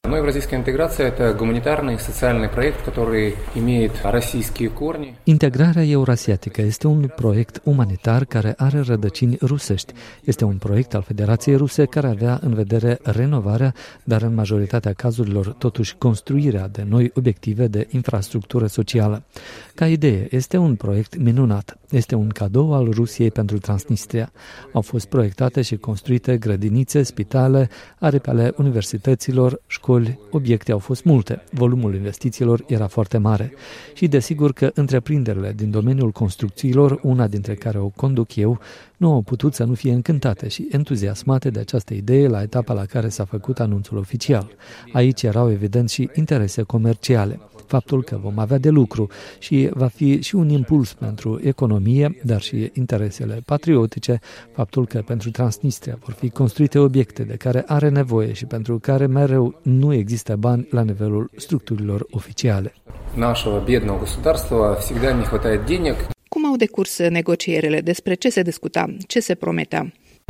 Ну, евразийская интеграция – это гуманитарный и социальный проект, который имеет российские корни. Integrarea eurasiatică este un proiect umanitar care are rădăcini rusești. Este un proiect al Federației Ruse care avea în vedere renovarea, dar în majoritatea cazurilor totuși construirea de noi obiective de infrastructură socială. Ca idee, este un proiect minunat. Este un cadou al Rusiei pentru Transnistria. Au fost proiectate și construite grădinițe, spitale, aripi ale universităților, școli, obiecte au fost multe. Volumul investițiilor era foarte mare. Și desigur că întreprinderile din domeniul construcțiilor, una dintre care o conduc eu, nu au putut să nu fie încântate și entuziasmate de această idee la etapa la care s-a făcut anunțul oficial. Aici erau evident și interese comerciale. Faptul că vom avea de lucru și va fi și un impuls pentru economie, dar și interesele patriotice, faptul că pentru Transnistria vor fi construite obiecte de care are nevoie și pentru care mereu nu există bani la nivelul structurilor oficiale. Нашего бедного государства всегда не хватает денег. Cum au decurs negocierile? Despre ce se discuta? Ce se prometea?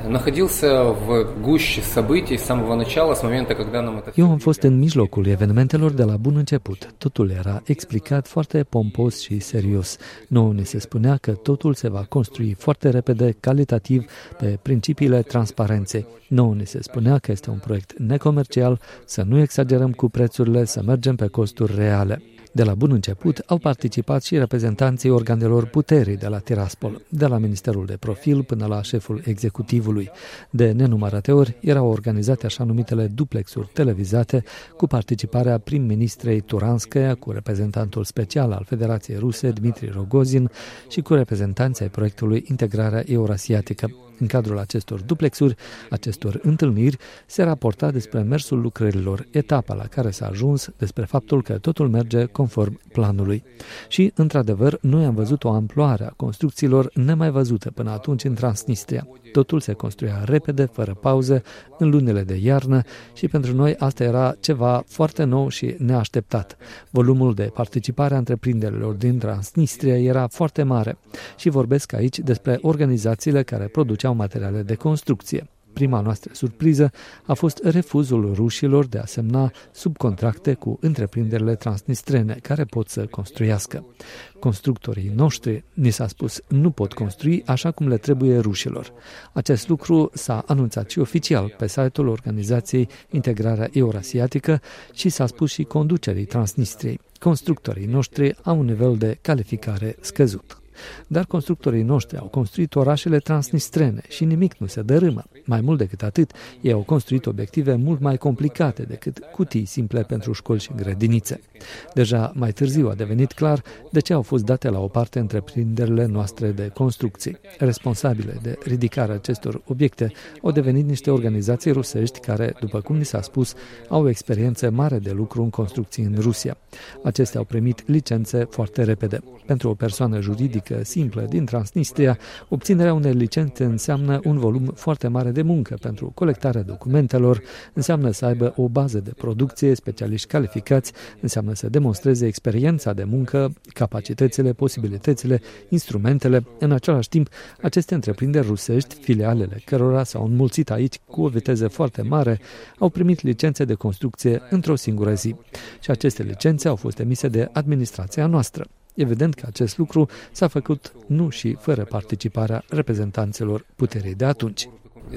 Eu am fost în mijlocul evenimentelor de la bun început. Totul era explicat foarte pompos și serios. Nouă ni se spunea că totul se va construi foarte repede, calitativ, pe principiile transparenței. Nouă ni se spunea că este un proiect necomercial, să nu exagerăm cu prețurile, să mergem pe costuri reale. De la bun început au participat și reprezentanții organelor puterii de la Tiraspol, de la Ministerul de Profil până la șeful executivului. De nenumărate ori erau organizate așa numitele duplexuri televizate cu participarea prim-ministrei Turanskaya, cu reprezentantul special al Federației Ruse, Dmitri Rogozin, și cu reprezentanții ai proiectului Integrarea Eurasiatică. În cadrul acestor duplexuri, acestor întâlniri, se raporta despre mersul lucrărilor, etapa la care s-a ajuns, despre faptul că totul merge conform planului. Și, într-adevăr, noi am văzut o amploare a construcțiilor nemai văzute până atunci în Transnistria. Totul se construia repede, fără pauză, în lunile de iarnă și pentru noi asta era ceva foarte nou și neașteptat. Volumul de participare a întreprinderilor din Transnistria era foarte mare și vorbesc aici despre organizațiile care produceau materiale de construcție. Prima noastră surpriză a fost refuzul rușilor de a semna subcontracte cu întreprinderile transnistrene care pot să construiască. Constructorii noștri, ni s-a spus, nu pot construi așa cum le trebuie rușilor. Acest lucru s-a anunțat și oficial pe site-ul organizației Integrarea Eurasiatică și s-a spus și conducerii Transnistriei. Constructorii noștri au un nivel de calificare scăzut. Dar constructorii noștri au construit orașele transnistrene și nimic nu se dărâmă. Mai mult decât atât, ei au construit obiective mult mai complicate decât cutii simple pentru școli și grădinițe. Deja mai târziu a devenit clar de ce au fost date la o parte întreprinderile noastre de construcții. Responsabile de ridicarea acestor obiecte au devenit niște organizații rusești care, după cum ni s-a spus, au o experiență mare de lucru în construcții în Rusia. Acestea au primit licențe foarte repede. Pentru o persoană juridică simplă din Transnistria, obținerea unei licențe înseamnă un volum foarte mare de muncă pentru colectarea documentelor, înseamnă să aibă o bază de producție, specialiști calificați, înseamnă să demonstreze experiența de muncă, capacitățile, posibilitățile, instrumentele. În același timp, aceste întreprinderi rusești, filialele cărora s-au înmulțit aici cu o viteză foarte mare, au primit licențe de construcție într-o singură zi. Și aceste licențe au fost emise de administrația noastră. Evident că acest lucru s-a făcut nu și fără participarea reprezentanților puterii de atunci.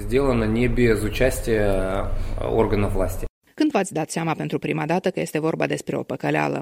Când v-ați dat seama pentru prima dată că este vorba despre o păcăleală?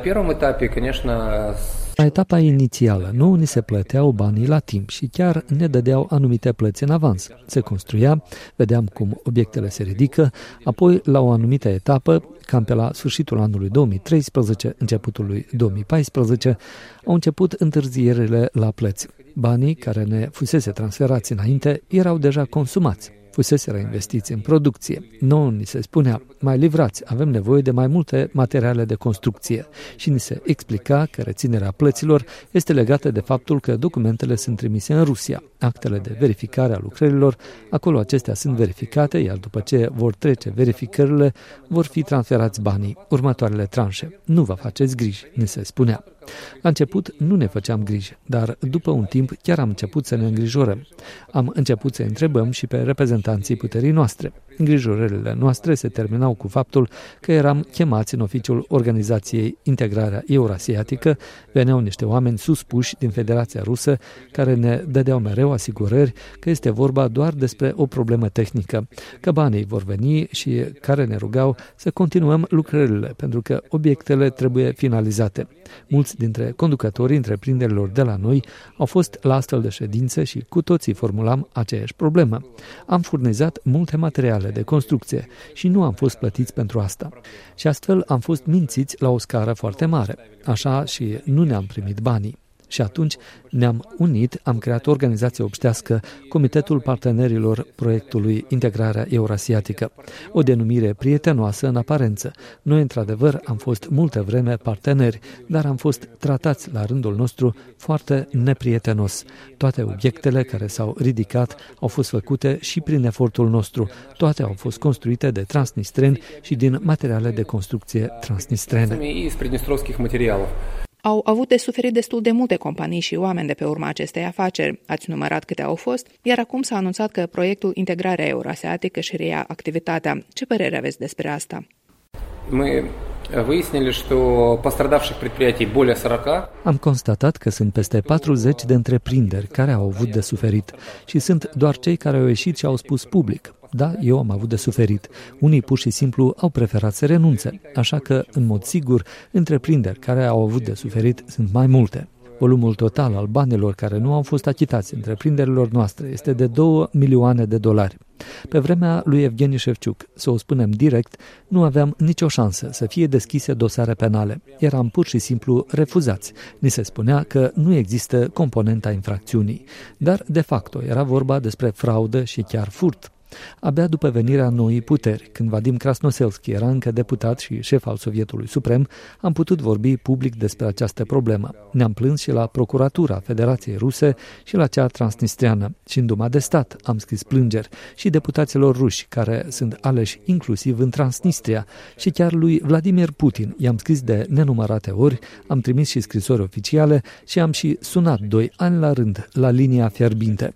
La etapa inițială, nouă ni se plăteau banii la timp și chiar ne dădeau anumite plăți în avans. Se construia, vedeam cum obiectele se ridică, apoi la o anumită etapă, cam pe la sfârșitul anului 2013, începutul lui 2014, au început întârzierile la plăți. Banii care ne fusese transferați înainte erau deja consumați. Fuseseră investiți în producție. Nouă ni se spunea, mai livrați, avem nevoie de mai multe materiale de construcție și ni se explica că reținerea plăților este legată de faptul că documentele sunt trimise în Rusia. Actele de verificare a lucrărilor, acolo acestea sunt verificate, iar după ce vor trece verificările, vor fi transferați banii, următoarele tranșe. Nu vă faceți griji, ni se spunea. La început nu ne făceam griji, dar după un timp chiar am început să ne îngrijorăm. Am început să întrebăm și pe reprezentanții puterii noastre. Îngrijorările noastre se terminau cu faptul că eram chemați în oficiul Organizației Integrarea Eurasiatică, veneau niște oameni suspuși din Federația Rusă care ne dădeau mereu asigurări că este vorba doar despre o problemă tehnică, că banii vor veni și care ne rugau să continuăm lucrările, pentru că obiectele trebuie finalizate. Mulți dintre conducătorii întreprinderilor de la noi au fost la astfel de ședințe și cu toții formulam aceeași problemă. Am furnizat multe materiale de construcție și nu am fost plătiți pentru asta. Și astfel am fost mințiți la o scară foarte mare. Așa și nu ne-am primit banii. Și atunci ne-am unit, am creat o organizație obștească, Comitetul Partenerilor Proiectului Integrarea Eurasiatică, o denumire prietenoasă în aparență. Noi, într-adevăr, am fost multă vreme parteneri, dar am fost tratați la rândul nostru foarte neprietenos. Toate obiectele care s-au ridicat au fost făcute și prin efortul nostru. Toate au fost construite de transnistreni și din materiale de construcție transnistrene. Au avut de suferit destul de multe companii și oameni de pe urma acestei afaceri. Ați numărat câte au fost, iar acum s-a anunțat că proiectul Integrarea Eurasiatică își reia activitatea. Ce părere aveți despre asta? Am constatat că sunt peste 40 de întreprinderi care au avut de suferit și sunt doar cei care au ieșit și au spus public. Da, eu am avut de suferit. Unii pur și simplu au preferat să renunțe, așa că, în mod sigur, întreprinderi care au avut de suferit sunt mai multe. Volumul total al banilor care nu au fost achitați întreprinderilor noastre este de $2 milioane. Pe vremea lui Evgeni Șevciuc, să o spunem direct, nu aveam nicio șansă să fie deschise dosare penale. Eram pur și simplu refuzați. Ni se spunea că nu există componenta infracțiunii. Dar, de facto, era vorba despre fraudă și chiar furt. Abia după venirea noii puteri, când Vadim Krasnoselski era încă deputat și șef al Sovietului Suprem, am putut vorbi public despre această problemă. Ne-am plâns și la Procuratura Federației Ruse și la cea transnistriană. Și în Duma de Stat am scris plângeri și deputaților ruși, care sunt aleși inclusiv în Transnistria, și chiar lui Vladimir Putin i-am scris de nenumărate ori, am trimis și scrisori oficiale și am și sunat 2 ani la rând la linia fierbinte.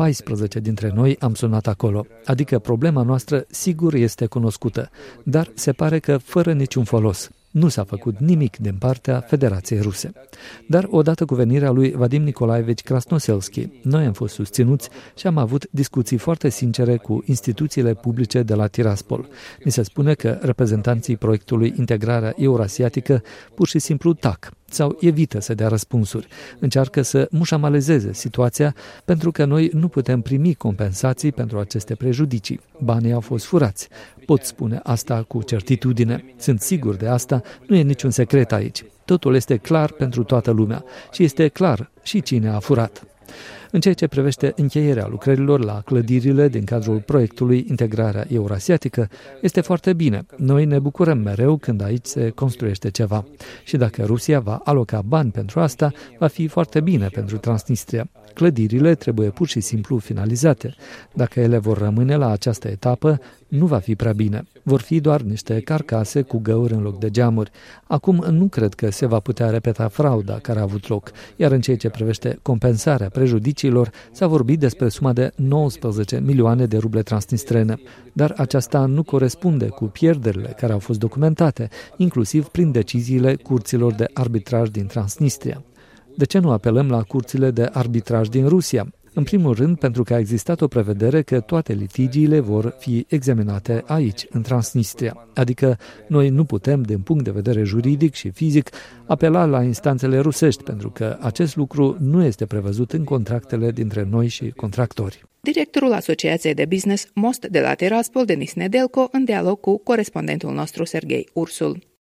14 dintre noi am sunat acolo. Adică problema noastră sigur este cunoscută, dar se pare că fără niciun folos. Nu s-a făcut nimic din partea Federației Ruse. Dar odată cu venirea lui Vadim Nicolaevici Krasnoselski, noi am fost susținuți și am avut discuții foarte sincere cu instituțiile publice de la Tiraspol. Ni se spune că reprezentanții proiectului Integrarea Eurasiatică pur și simplu tac sau evită să dea răspunsuri. Încearcă să mușamalezeze situația pentru că noi nu putem primi compensații pentru aceste prejudicii. Banii au fost furați. Pot spune asta cu certitudine. Sunt sigur de asta, nu e niciun secret aici. Totul este clar pentru toată lumea și este clar și cine a furat. În ceea ce privește încheierea lucrărilor la clădirile din cadrul proiectului Integrarea Eurasiatică, este foarte bine. Noi ne bucurăm mereu când aici se construiește ceva. Și dacă Rusia va aloca bani pentru asta, va fi foarte bine pentru Transnistria. Clădirile trebuie pur și simplu finalizate. Dacă ele vor rămâne la această etapă, nu va fi prea bine. Vor fi doar niște carcase cu găuri în loc de geamuri. Acum nu cred că se va putea repeta frauda care a avut loc, iar în ceea ce privește compensarea prejudiciilor, s-a vorbit despre suma de 19 milioane de ruble transnistrene. Dar aceasta nu corespunde cu pierderile care au fost documentate, inclusiv prin deciziile curților de arbitraj din Transnistria. De ce nu apelăm la curțile de arbitraj din Rusia? În primul rând, pentru că a existat o prevedere că toate litigiile vor fi examinate aici, în Transnistria. Adică noi nu putem, din punct de vedere juridic și fizic, apela la instanțele rusești, pentru că acest lucru nu este prevăzut în contractele dintre noi și contractori. Directorul Asociației de Business Most de la Tiraspol, Denis Nedelko, în dialog cu corespondentul nostru Serghei Ursul.